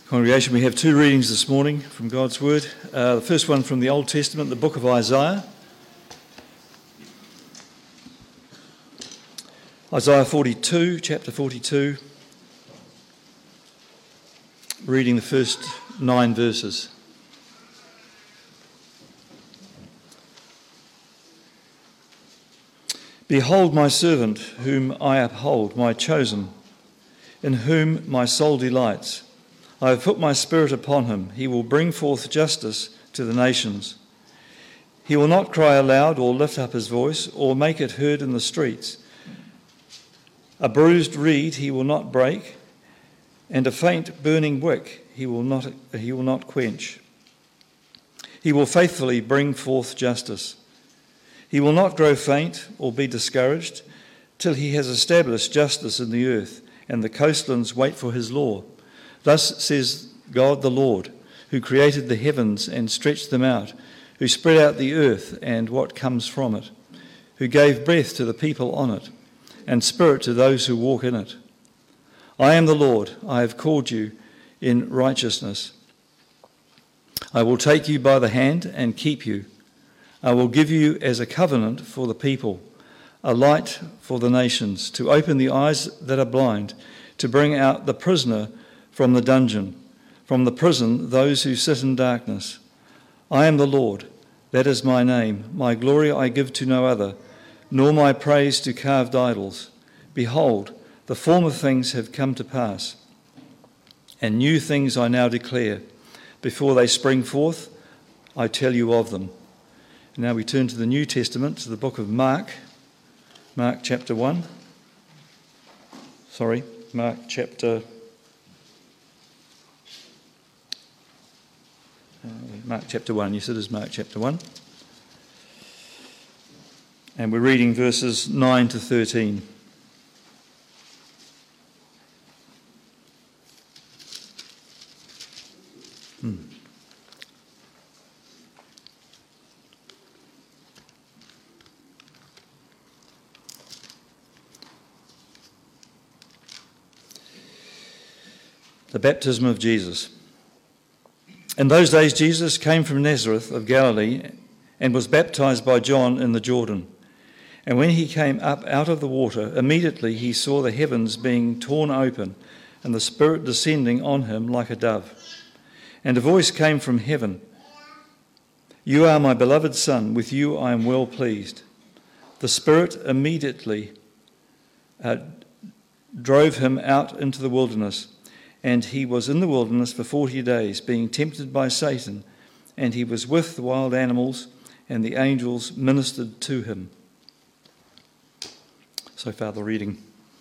Congregation, we have two readings this morning from God's Word. The first one from the Old Testament, the book of Isaiah. Isaiah 42, chapter 42, reading the first 9 verses. Behold my servant, whom I uphold, my chosen, in whom my soul delights. I have put my spirit upon him. He will bring forth justice to the nations. He will not cry aloud or lift up his voice or make it heard in the streets. A bruised reed he will not break, and a faint burning wick he will not quench. He will faithfully bring forth justice. He will not grow faint or be discouraged till he has established justice in the earth, and the coastlands wait for his law. Thus says God the Lord, who created the heavens and stretched them out, who spread out the earth and what comes from it, who gave breath to the people on it, and spirit to those who walk in it. I am the Lord, I have called you in righteousness. I will take you by the hand and keep you. I will give you as a covenant for the people, a light for the nations, to open the eyes that are blind, to bring out the prisoner from the dungeon, from the prison those who sit in darkness. I am the Lord, that is my name. My glory I give to no other, nor my praise to carved idols. Behold, the former things have come to pass, and new things I now declare. Before they spring forth, I tell you of them. And now we turn to the New Testament, to the book of Mark chapter 1. Mark chapter 1. Yes, it is Mark chapter 1. And we're reading verses 9 to 13. The baptism of Jesus. In those days Jesus came from Nazareth of Galilee and was baptized by John in the Jordan. And when he came up out of the water, immediately he saw the heavens being torn open and the Spirit descending on him like a dove. And a voice came from heaven, "You are my beloved Son, with you I am well pleased." The Spirit immediately drove him out into the wilderness. And he was in the wilderness for 40 days, being tempted by Satan, and he was with the wild animals, and the angels ministered to him. So far the reading.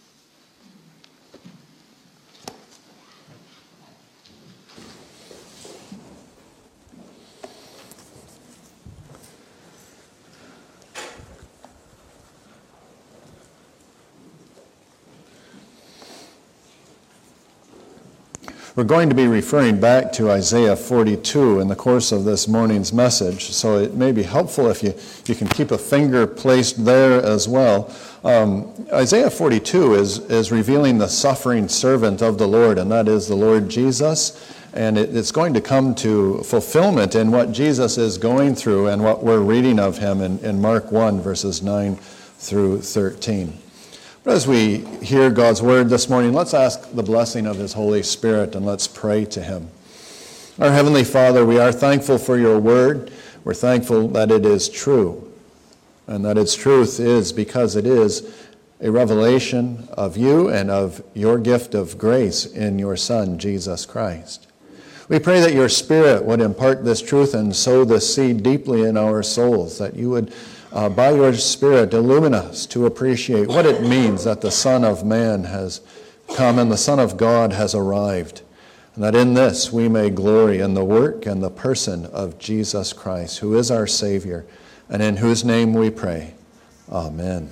We're going to be referring back to Isaiah 42 in the course of this morning's message, so it may be helpful if you can keep a finger placed there as well. Isaiah 42 is revealing the suffering servant of the Lord, and that is the Lord Jesus, and it's going to come to fulfillment in what Jesus is going through and what we're reading of him in Mark 1, verses 9 through 13. But as we hear God's word this morning, let's ask the blessing of his Holy Spirit and let's pray to him. Our Heavenly Father, we are thankful for your word. We're thankful that it is true, and that its truth is because it is a revelation of you and of your gift of grace in your Son, Jesus Christ. We pray that your Spirit would impart this truth and sow this seed deeply in our souls, that you would by your Spirit, illumine us to appreciate what it means that the Son of Man has come and the Son of God has arrived, and that in this we may glory in the work and the person of Jesus Christ, who is our Savior, and in whose name we pray. Amen.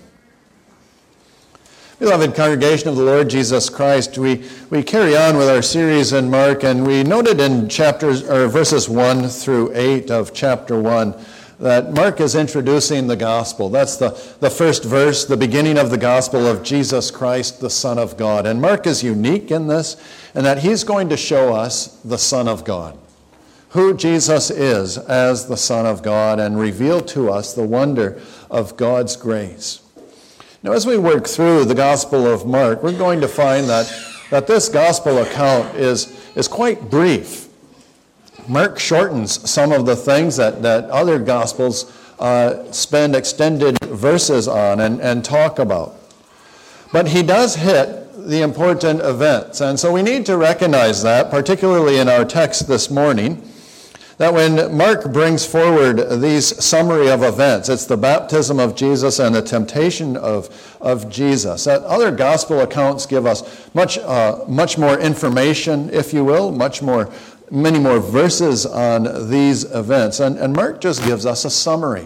Beloved congregation of the Lord Jesus Christ, we carry on with our series in Mark, and we noted in verses 1 through 8 of chapter 1 that Mark is introducing the gospel. That's the first verse, the beginning of the gospel of Jesus Christ, the Son of God. And Mark is unique in this, in that he's going to show us the Son of God, who Jesus is as the Son of God, and reveal to us the wonder of God's grace. Now, as we work through the Gospel of Mark, we're going to find that this gospel account is quite brief. Mark shortens some of the things that other Gospels spend extended verses on and talk about. But he does hit the important events. And so we need to recognize that, particularly in our text this morning, that when Mark brings forward these summary of events, it's the baptism of Jesus and the temptation of Jesus. That other gospel accounts give us much more information, if you will, many more verses on these events. And Mark just gives us a summary.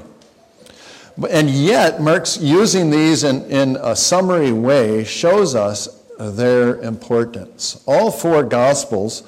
And yet, Mark's using these in a summary way shows us their importance. All four Gospels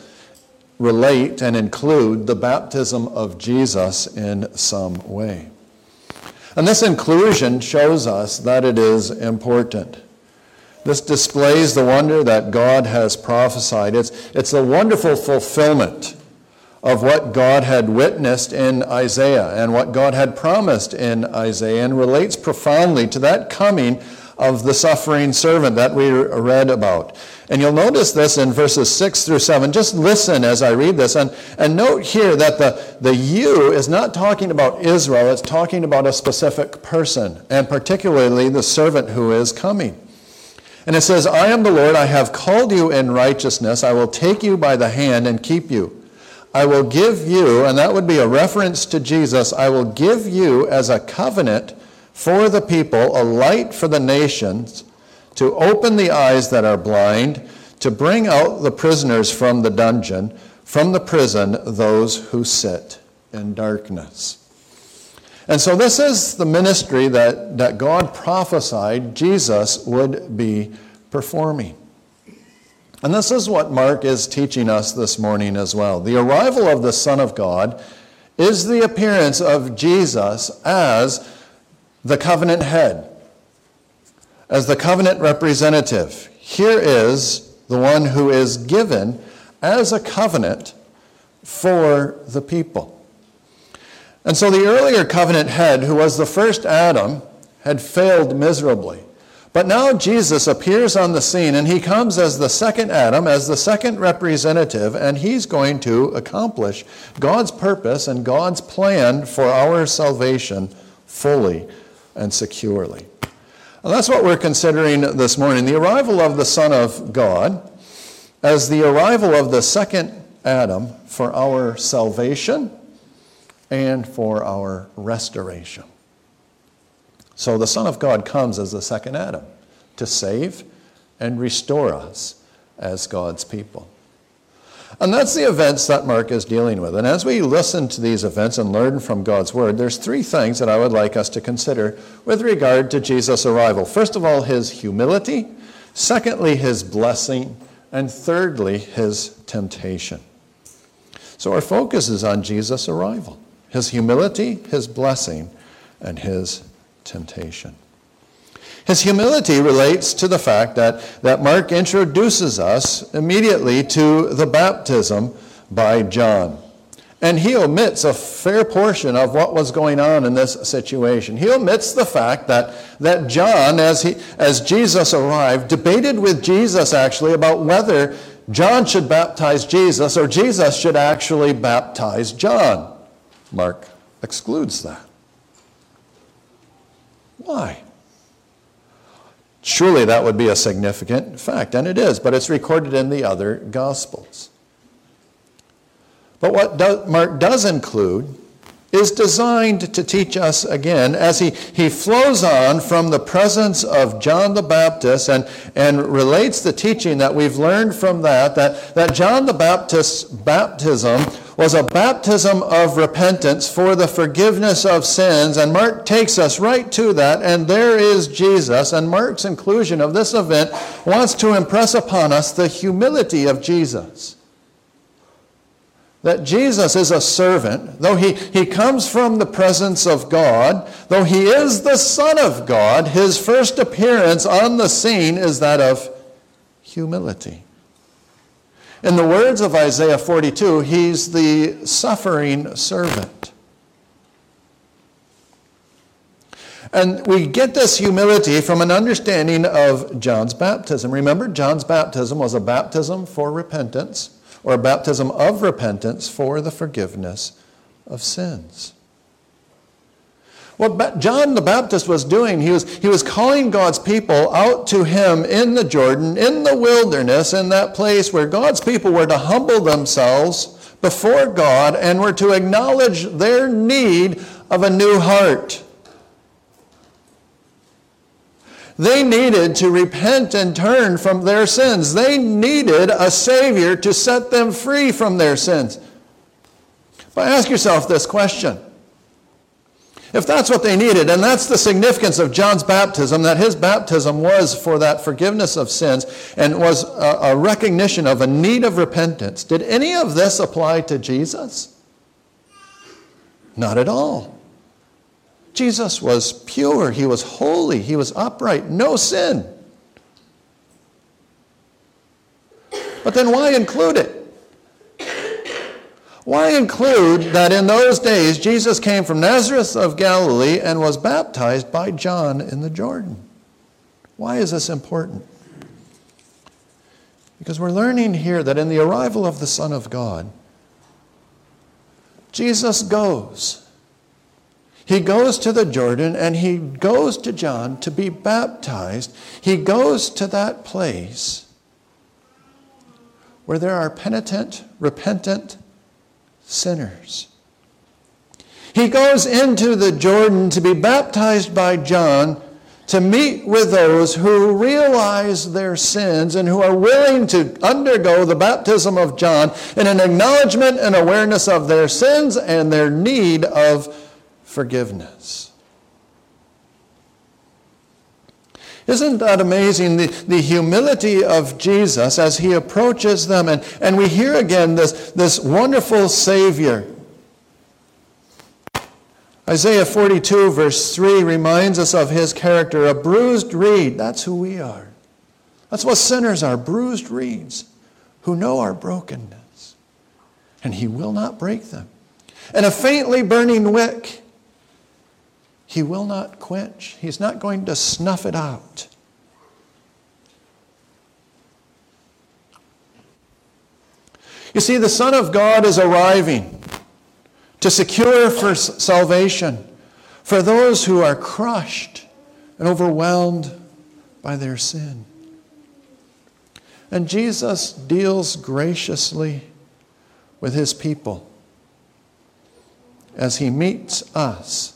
relate and include the baptism of Jesus in some way. And this inclusion shows us that it is important. This displays the wonder that God has prophesied. It's a wonderful fulfillment of what God had witnessed in Isaiah and what God had promised in Isaiah, and relates profoundly to that coming of the suffering servant that we read about. And you'll notice this in verses 6 through 7. Just listen as I read this. And note here that the you is not talking about Israel. It's talking about a specific person, and particularly the servant who is coming. And it says, I am the Lord, I have called you in righteousness. I will take you by the hand and keep you. I will give you, and that would be a reference to Jesus, I will give you as a covenant for the people, a light for the nations, to open the eyes that are blind, to bring out the prisoners from the dungeon, from the prison, those who sit in darkness. And so this is the ministry that God prophesied Jesus would be performing. And this is what Mark is teaching us this morning as well. The arrival of the Son of God is the appearance of Jesus as the covenant head, as the covenant representative. Here is the one who is given as a covenant for the people. And so the earlier covenant head, who was the first Adam, had failed miserably. But now Jesus appears on the scene, and he comes as the second Adam, as the second representative, and he's going to accomplish God's purpose and God's plan for our salvation fully and securely. And that's what we're considering this morning, the arrival of the Son of God as the arrival of the second Adam for our salvation and for our restoration. So the Son of God comes as the second Adam to save and restore us as God's people. And that's the events that Mark is dealing with. And as we listen to these events and learn from God's Word, there's three things that I would like us to consider with regard to Jesus' arrival. First of all, his humility. Secondly, his blessing. And thirdly, his temptation. So our focus is on Jesus' arrival. His humility, his blessing, and his temptation. His humility relates to the fact that Mark introduces us immediately to the baptism by John. And he omits a fair portion of what was going on in this situation. He omits the fact that John, as Jesus arrived, debated with Jesus actually about whether John should baptize Jesus or Jesus should actually baptize John. Mark excludes that. Why? Surely that would be a significant fact, and it is, but it's recorded in the other Gospels. But what Mark does include is designed to teach us again, as he flows on from the presence of John the Baptist and relates the teaching that we've learned from that John the Baptist's baptism was a baptism of repentance for the forgiveness of sins. And Mark takes us right to that, and there is Jesus. And Mark's inclusion of this event wants to impress upon us the humility of Jesus. that Jesus is a servant, though he comes from the presence of God, though he is the Son of God, his first appearance on the scene is that of humility. In the words of Isaiah 42, he's the suffering servant. And we get this humility from an understanding of John's baptism. Remember, John's baptism was a baptism for repentance, or a baptism of repentance for the forgiveness of sins. What John the Baptist was doing, he was calling God's people out to him in the Jordan, in the wilderness, in that place where God's people were to humble themselves before God and were to acknowledge their need of a new heart. They needed to repent and turn from their sins. They needed a Savior to set them free from their sins. But ask yourself this question. If that's what they needed, and that's the significance of John's baptism, that his baptism was for that forgiveness of sins and was a recognition of a need of repentance, did any of this apply to Jesus? Not at all. Jesus was pure, he was holy, he was upright, no sin. But then why include it? Why include that in those days Jesus came from Nazareth of Galilee and was baptized by John in the Jordan? Why is this important? Because we're learning here that in the arrival of the Son of God, Jesus goes. He goes to the Jordan and he goes to John to be baptized. He goes to that place where there are penitent, repentant sinners. He goes into the Jordan to be baptized by John to meet with those who realize their sins and who are willing to undergo the baptism of John in an acknowledgement and awareness of their sins and their need of forgiveness. Isn't that amazing, the humility of Jesus as he approaches them? And we hear again this wonderful Savior. Isaiah 42 verse 3 reminds us of his character, a bruised reed. That's who we are. That's what sinners are, bruised reeds who know our brokenness. And he will not break them. And a faintly burning wick he will not quench. He's not going to snuff it out. You see, the Son of God is arriving to secure for salvation for those who are crushed and overwhelmed by their sin. And Jesus deals graciously with his people as he meets us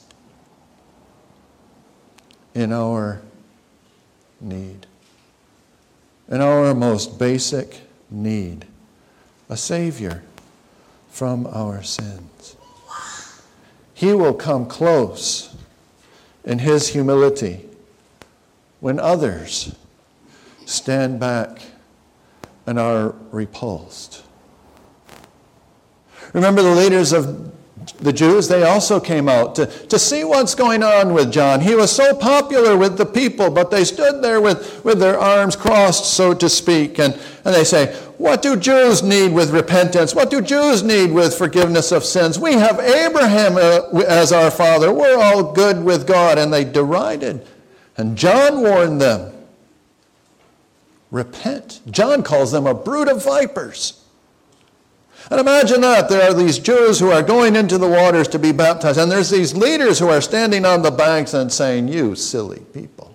in our need, in our most basic need, a Savior from our sins. He will come close in his humility when others stand back and are repulsed. Remember the leaders of the Jews, they also came out to see what's going on with John. He was so popular with the people, but they stood there with their arms crossed, so to speak, and they say, what do Jews need with repentance? What do Jews need with forgiveness of sins? We have Abraham as our father. We're all good with God. And they derided. And John warned them, repent. John calls them a brood of vipers. And imagine that. There are these Jews who are going into the waters to be baptized. And there's these leaders who are standing on the banks and saying, you silly people.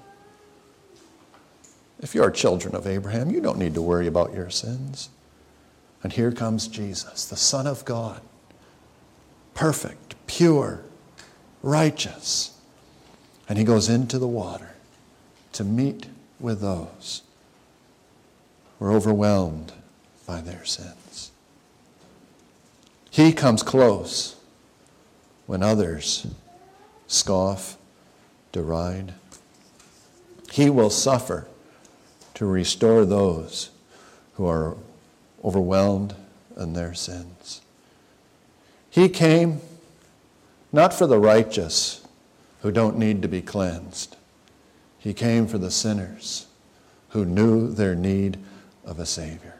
If you're children of Abraham, you don't need to worry about your sins. And here comes Jesus, the Son of God. Perfect, pure, righteous. And he goes into the water to meet with those who are overwhelmed by their sins. He comes close when others scoff, deride. He will suffer to restore those who are overwhelmed in their sins. He came not for the righteous who don't need to be cleansed. He came for the sinners who knew their need of a Savior.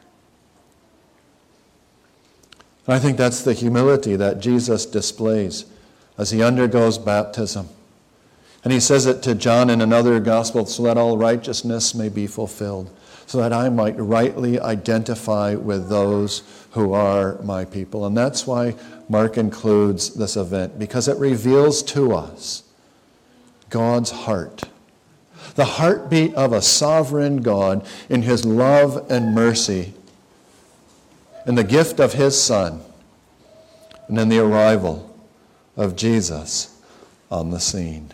And I think that's the humility that Jesus displays as he undergoes baptism. And he says it to John in another gospel, so that all righteousness may be fulfilled, so that I might rightly identify with those who are my people. And that's why Mark includes this event, because it reveals to us God's heart, the heartbeat of a sovereign God in his love and mercy, in the gift of his Son, and in the arrival of Jesus on the scene.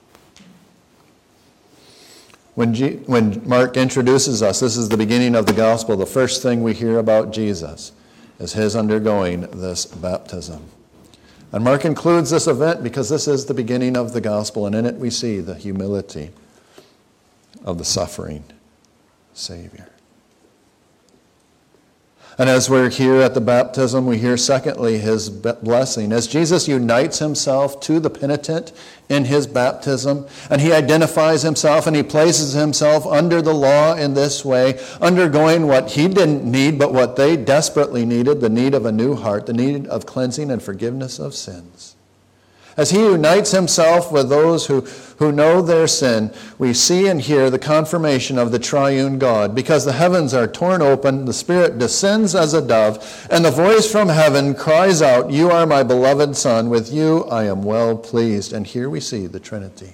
When Mark introduces us, this is the beginning of the gospel, the first thing we hear about Jesus is his undergoing this baptism. And Mark includes this event because this is the beginning of the gospel, and in it we see the humility of the suffering Savior. And as we're here at the baptism, we hear secondly his blessing. As Jesus unites himself to the penitent in his baptism, and he identifies himself and he places himself under the law in this way, undergoing what he didn't need but what they desperately needed, the need of a new heart, the need of cleansing and forgiveness of sins. As he unites himself with those who know their sin, we see and hear the confirmation of the triune God. Because the heavens are torn open, the Spirit descends as a dove, and the voice from heaven cries out, "You are my beloved Son, with you I am well pleased." And here we see the Trinity.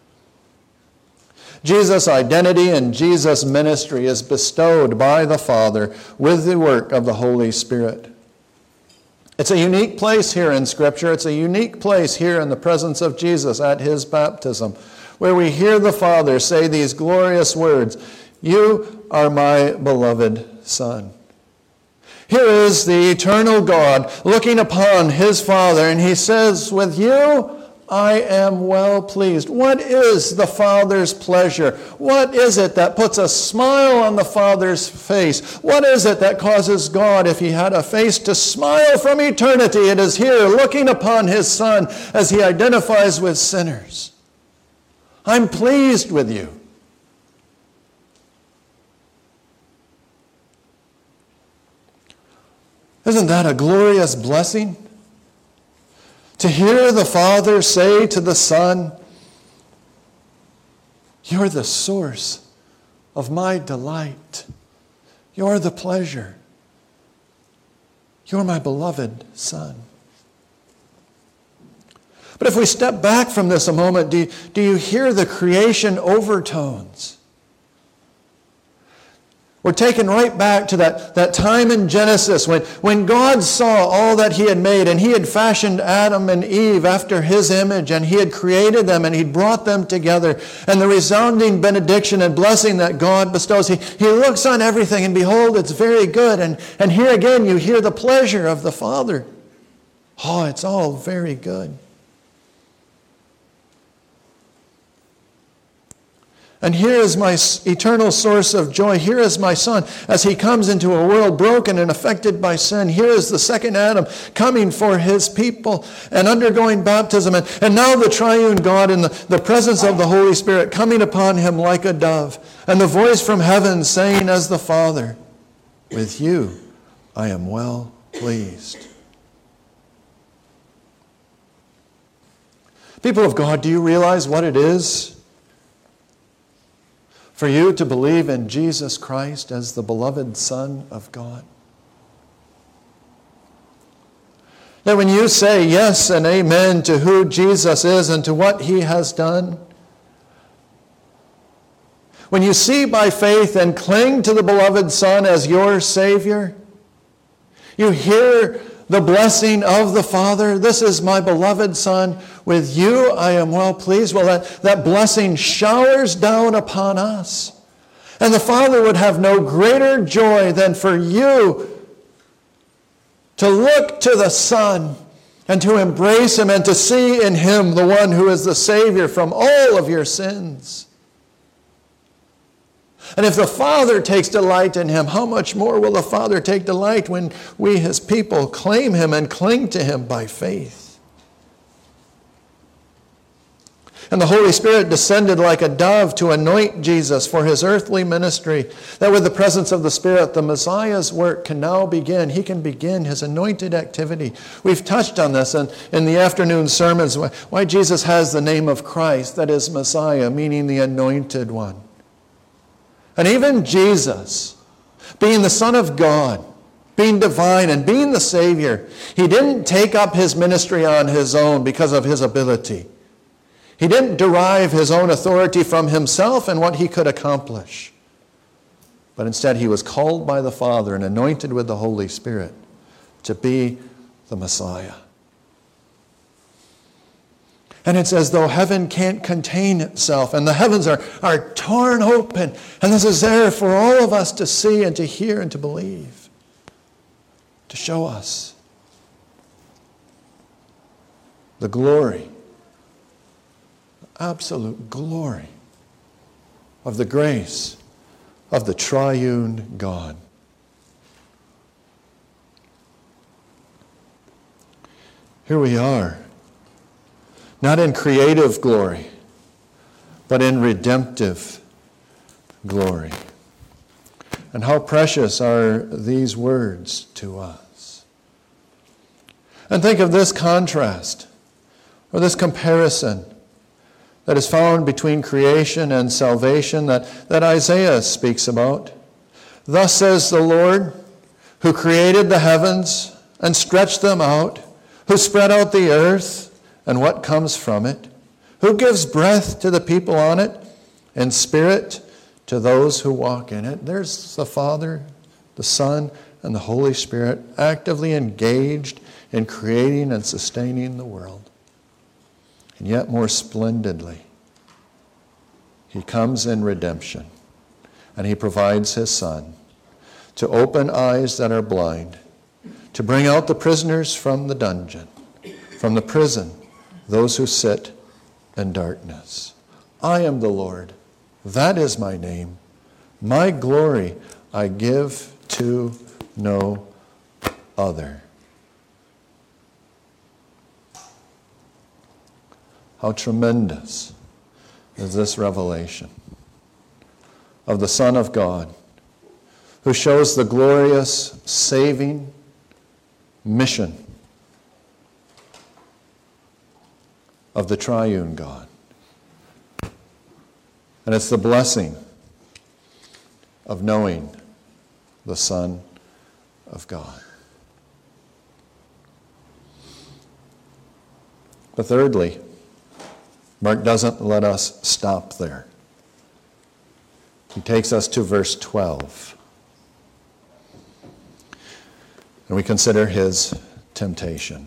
Jesus' identity and Jesus' ministry is bestowed by the Father with the work of the Holy Spirit. It's a unique place here in Scripture. It's a unique place here in the presence of Jesus at his baptism, where we hear the Father say these glorious words, "You are my beloved Son." Here is the eternal God looking upon his Father, and he says, "With you I am well pleased." What is the Father's pleasure? What is it that puts a smile on the Father's face? What is it that causes God, if he had a face, to smile from eternity? It is here looking upon his Son as he identifies with sinners. I'm pleased with you. Isn't that a glorious blessing? To hear the Father say to the Son, "You're the source of my delight. You're the pleasure. You're my beloved Son." But if we step back from this a moment, do you hear the creation overtones? We're taken right back to that time in Genesis when God saw all that he had made, and he had fashioned Adam and Eve after his image, and he had created them and he'd brought them together. And the resounding benediction and blessing that God bestows, he looks on everything and behold, it's very good. And here again you hear the pleasure of the Father. Oh, it's all very good. And here is my eternal source of joy. Here is my Son as he comes into a world broken and affected by sin. Here is the second Adam coming for his people and undergoing baptism. And now the triune God in the presence of the Holy Spirit coming upon him like a dove. And the voice from heaven saying as the Father, "With you I am well pleased." People of God, do you realize what it is for you to believe in Jesus Christ as the beloved Son of God? That when you say yes and amen to who Jesus is and to what he has done, when you see by faith and cling to the beloved Son as your Savior, you hear the blessing of the Father. "This is my beloved Son. With you I am well pleased." Well, that blessing showers down upon us. And the Father would have no greater joy than for you to look to the Son and to embrace him and to see in him the one who is the Savior from all of your sins. And if the Father takes delight in him, how much more will the Father take delight when we, his people, claim him and cling to him by faith? And the Holy Spirit descended like a dove to anoint Jesus for his earthly ministry, that with the presence of the Spirit, the Messiah's work can now begin. He can begin his anointed activity. We've touched on this in the afternoon sermons, why Jesus has the name of Christ, that is Messiah, meaning the anointed one. And even Jesus, being the Son of God, being divine and being the Savior, he didn't take up his ministry on his own because of his ability. He didn't derive his own authority from himself and what he could accomplish. But instead he was called by the Father and anointed with the Holy Spirit to be the Messiah. And it's as though heaven can't contain itself, and the heavens are torn open, and this is there for all of us to see and to hear and to believe, to show us the glory, absolute glory of the grace of the triune God. Here we are, not in creative glory, but in redemptive glory. And how precious are these words to us. And think of this contrast, or this comparison that is found between creation and salvation that Isaiah speaks about. Thus says the Lord, who created the heavens and stretched them out, who spread out the earth and what comes from it, who gives breath to the people on it and spirit to those who walk in it. There's the Father, the Son, and the Holy Spirit actively engaged in creating and sustaining the world. And yet more splendidly, he comes in redemption, and he provides his Son to open eyes that are blind, to bring out the prisoners from the dungeon, from the prison, those who sit in darkness. I am the Lord. That is my name. My glory I give to no other. How tremendous is this revelation of the Son of God, who shows the glorious saving mission of the triune God. And it's the blessing of knowing the Son of God. But thirdly, Mark doesn't let us stop there. He takes us to verse 12. And we consider his temptation.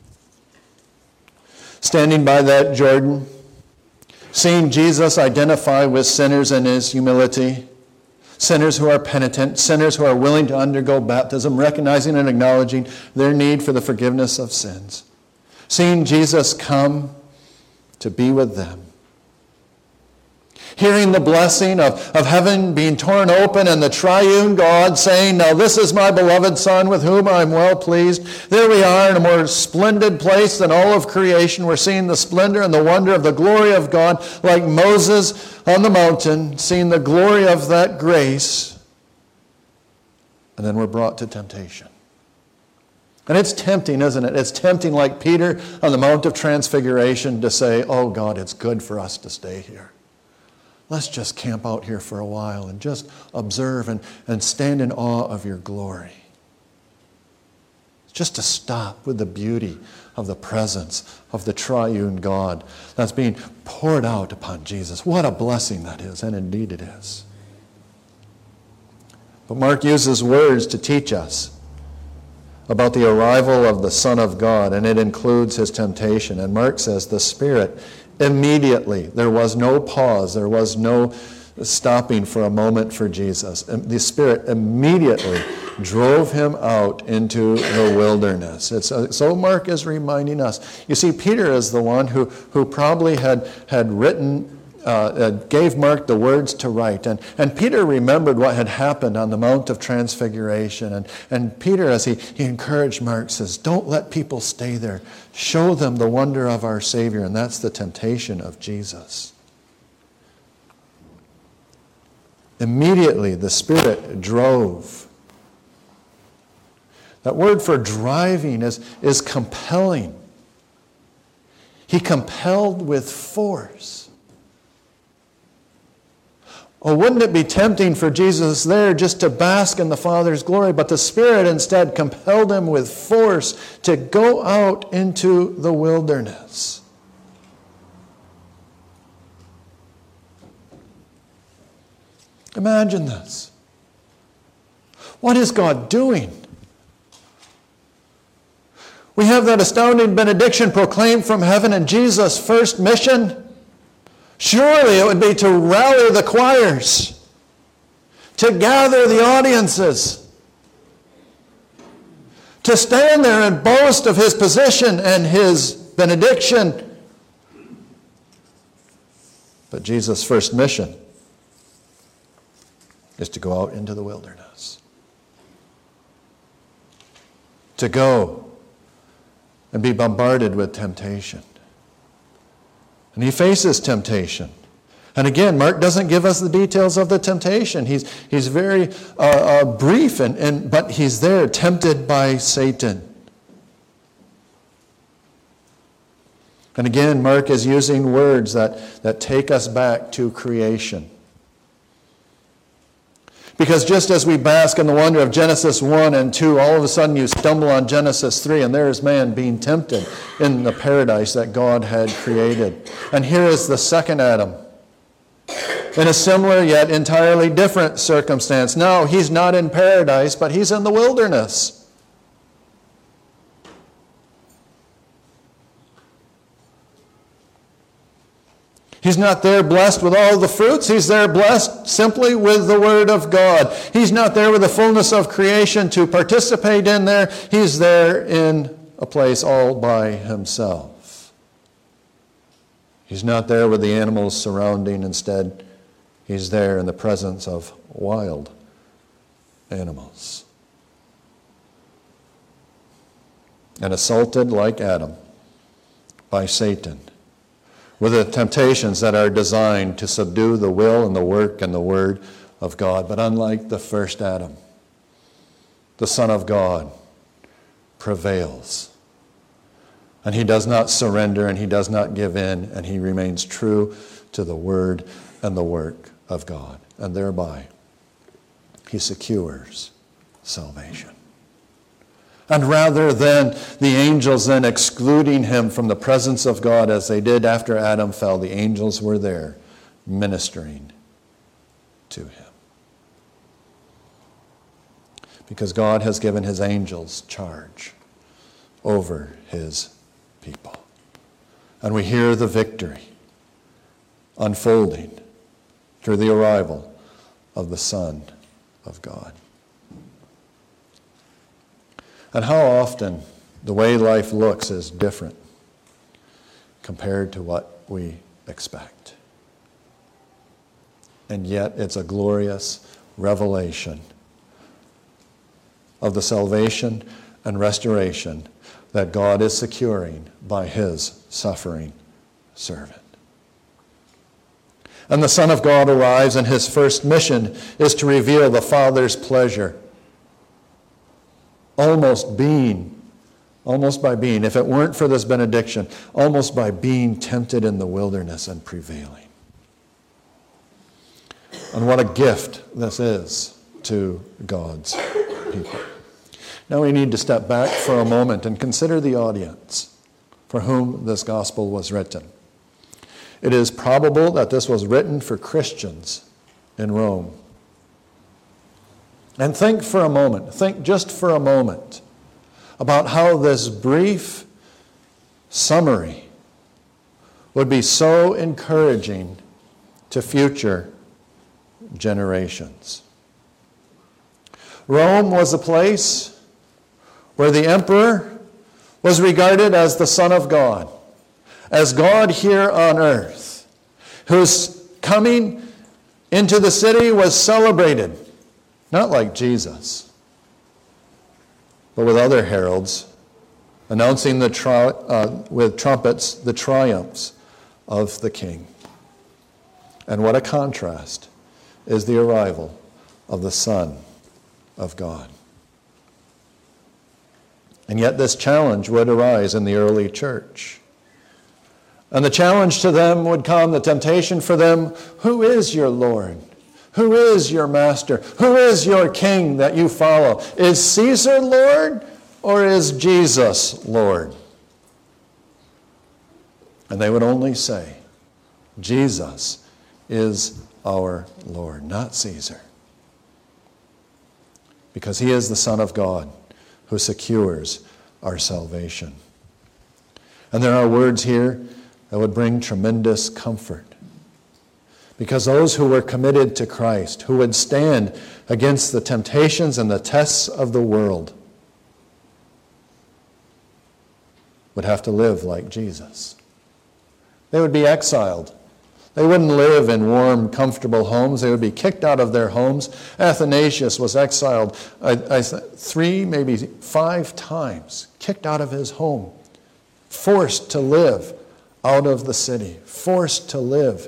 Standing by that Jordan, seeing Jesus identify with sinners in his humility, sinners who are penitent, sinners who are willing to undergo baptism, recognizing and acknowledging their need for the forgiveness of sins. Seeing Jesus come to be with them. Hearing the blessing of heaven being torn open and the triune God saying, now this is my beloved Son with whom I'm well pleased. There we are in a more splendid place than all of creation. We're seeing the splendor and the wonder of the glory of God, like Moses on the mountain, seeing the glory of that grace. And then we're brought to temptation. And it's tempting, isn't it? It's tempting, like Peter on the Mount of Transfiguration, to say, oh God, it's good for us to stay here. Let's just camp out here for a while and just observe and stand in awe of your glory. Just to stop with the beauty of the presence of the triune God that's being poured out upon Jesus. What a blessing that is, and indeed it is. But Mark uses words to teach us about the arrival of the Son of God, and it includes his temptation. And Mark says the Spirit immediately, there was no pause, there was no stopping for a moment for Jesus. The Spirit immediately drove him out into the wilderness. So Mark is reminding us. You see, Peter is the one who probably had written gave Mark the words to write. And Peter remembered what had happened on the Mount of Transfiguration. And Peter, as he encouraged Mark, says, don't let people stay there. Show them the wonder of our Savior. And that's the temptation of Jesus. Immediately the Spirit drove. That word for driving is compelling. He compelled with force. Oh, wouldn't it be tempting for Jesus there just to bask in the Father's glory, but the Spirit instead compelled him with force to go out into the wilderness. Imagine this. What is God doing? We have that astounding benediction proclaimed from heaven, and Jesus' first mission, surely it would be to rally the choirs, to gather the audiences, to stand there and boast of his position and his benediction. But Jesus' first mission is to go out into the wilderness. To go and be bombarded with temptation. And he faces temptation. And again, Mark doesn't give us the details of the temptation. He's very brief, but he's there, tempted by Satan. And again, Mark is using words that take us back to creation. Because just as we bask in the wonder of Genesis 1 and 2, all of a sudden you stumble on Genesis 3, and there is man being tempted in the paradise that God had created. And here is the second Adam, in a similar yet entirely different circumstance. Now, he's not in paradise, but he's in the wilderness. He's not there blessed with all the fruits. He's there blessed simply with the Word of God. He's not there with the fullness of creation to participate in there. He's there in a place all by himself. He's not there with the animals surrounding. Instead, he's there in the presence of wild animals. And assaulted like Adam by Satan, with the temptations that are designed to subdue the will and the work and the word of God. But unlike the first Adam, the Son of God prevails. And he does not surrender, and he does not give in, and he remains true to the word and the work of God. And thereby, he secures salvation. And rather than the angels then excluding him from the presence of God as they did after Adam fell, the angels were there ministering to him. Because God has given his angels charge over his people. And we hear the victory unfolding through the arrival of the Son of God. And how often the way life looks is different compared to what we expect. And yet it's a glorious revelation of the salvation and restoration that God is securing by his suffering servant. And the Son of God arrives, and his first mission is to reveal the Father's pleasure. Almost by being, if it weren't for this benediction, almost by being tempted in the wilderness and prevailing. And what a gift this is to God's people. Now we need to step back for a moment and consider the audience for whom this gospel was written. It is probable that this was written for Christians in Rome. And think just for a moment about how this brief summary would be so encouraging to future generations. Rome was a place where the emperor was regarded as the Son of God, as God here on earth, whose coming into the city was celebrated, not like Jesus, but with other heralds announcing with trumpets the triumphs of the King. And what a contrast is the arrival of the Son of God. And yet this challenge would arise in the early church. And the challenge to them would come, the temptation for them, who is your Lord? Who is your master? Who is your king that you follow? Is Caesar Lord or is Jesus Lord? And they would only say, Jesus is our Lord, not Caesar. Because he is the Son of God who secures our salvation. And there are words here that would bring tremendous comfort. Because those who were committed to Christ, who would stand against the temptations and the tests of the world, would have to live like Jesus. They would be exiled. They wouldn't live in warm, comfortable homes. They would be kicked out of their homes. Athanasius was exiled 3, maybe 5 times, kicked out of his home, forced to live out of the city, forced to live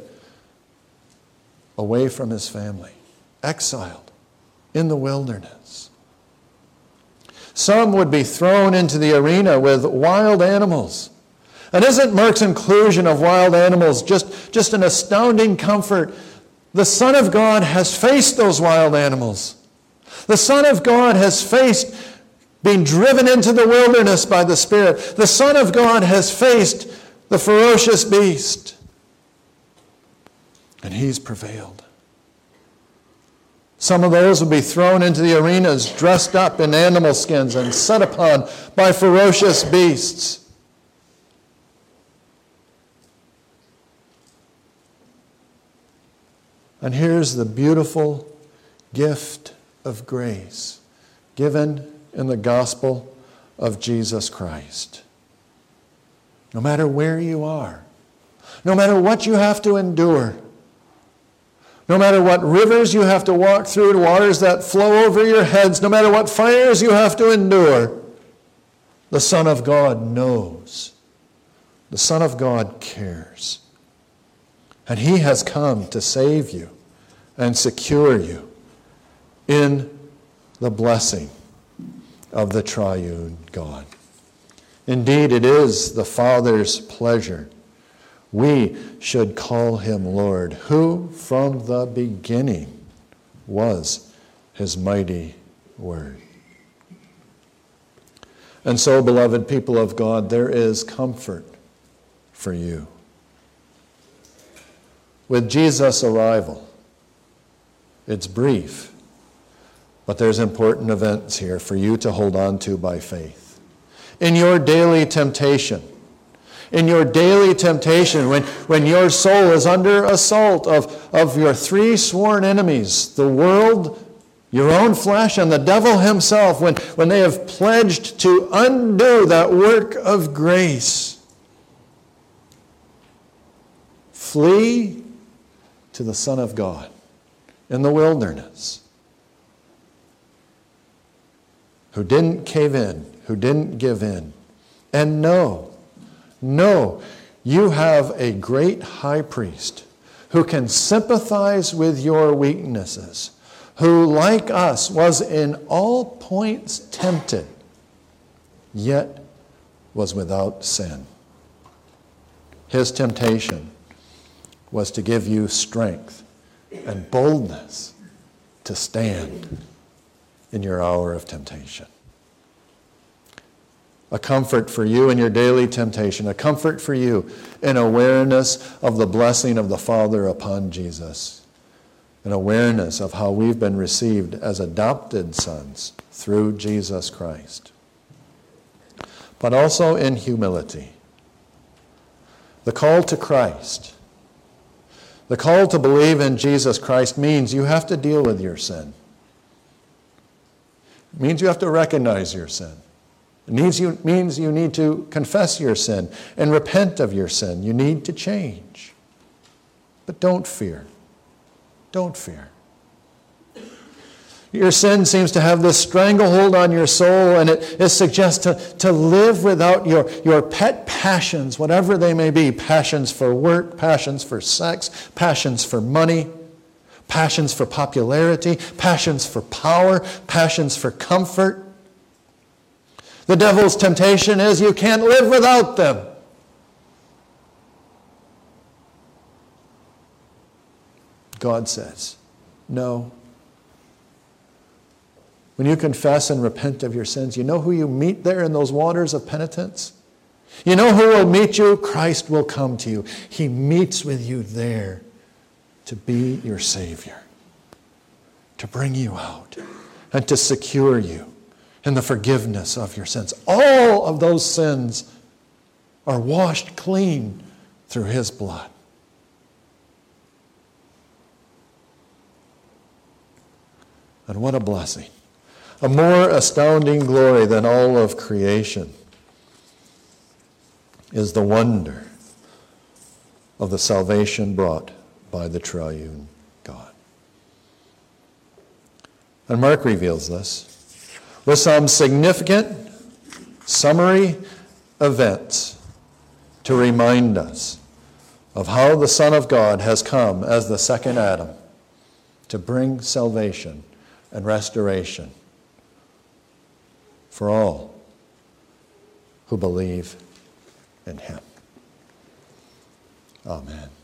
away from his family, exiled in the wilderness. Some would be thrown into the arena with wild animals. And isn't Mark's inclusion of wild animals just an astounding comfort? The Son of God has faced those wild animals. The Son of God has faced being driven into the wilderness by the Spirit. The Son of God has faced the ferocious beast. And he's prevailed. Some of those will be thrown into the arenas dressed up in animal skins and set upon by ferocious beasts. And here's the beautiful gift of grace given in the gospel of Jesus Christ. No matter where you are, no matter what you have to endure, no matter what rivers you have to walk through, waters that flow over your heads, no matter what fires you have to endure, the Son of God knows. The Son of God cares. And he has come to save you and secure you in the blessing of the triune God. Indeed, it is the Father's pleasure. We should call him Lord, who from the beginning was his mighty word. And so, beloved people of God, there is comfort for you. With Jesus' arrival, it's brief, but there's important events here for you to hold on to by faith. In your daily temptation, when your soul is under assault of your 3 sworn enemies, the world, your own flesh, and the devil himself, when they have pledged to undo that work of grace, flee to the Son of God in the wilderness, who didn't cave in, who didn't give in. And know, you have a great high priest who can sympathize with your weaknesses, who, like us, was in all points tempted, yet was without sin. His temptation was to give you strength and boldness to stand in your hour of temptation. A comfort for you in your daily temptation, a comfort for you in awareness of the blessing of the Father upon Jesus, an awareness of how we've been received as adopted sons through Jesus Christ. But also in humility. The call to Christ, the call to believe in Jesus Christ means you have to deal with your sin. It means you have to recognize your sin. It means you need to confess your sin and repent of your sin. You need to change. But don't fear. Don't fear. Your sin seems to have this stranglehold on your soul, and it suggests to live without your pet passions, whatever they may be. Passions for work, passions for sex, passions for money, passions for popularity, passions for power, passions for comfort. The devil's temptation is you can't live without them. God says, no. When you confess and repent of your sins, you know who you meet there in those waters of penitence? You know who will meet you? Christ will come to you. He meets with you there to be your Savior, to bring you out, and to secure you in the forgiveness of your sins. All of those sins are washed clean through His blood. And what a blessing. A more astounding glory than all of creation is the wonder of the salvation brought by the triune God. And Mark reveals this with some significant summary events to remind us of how the Son of God has come as the second Adam to bring salvation and restoration for all who believe in Him. Amen.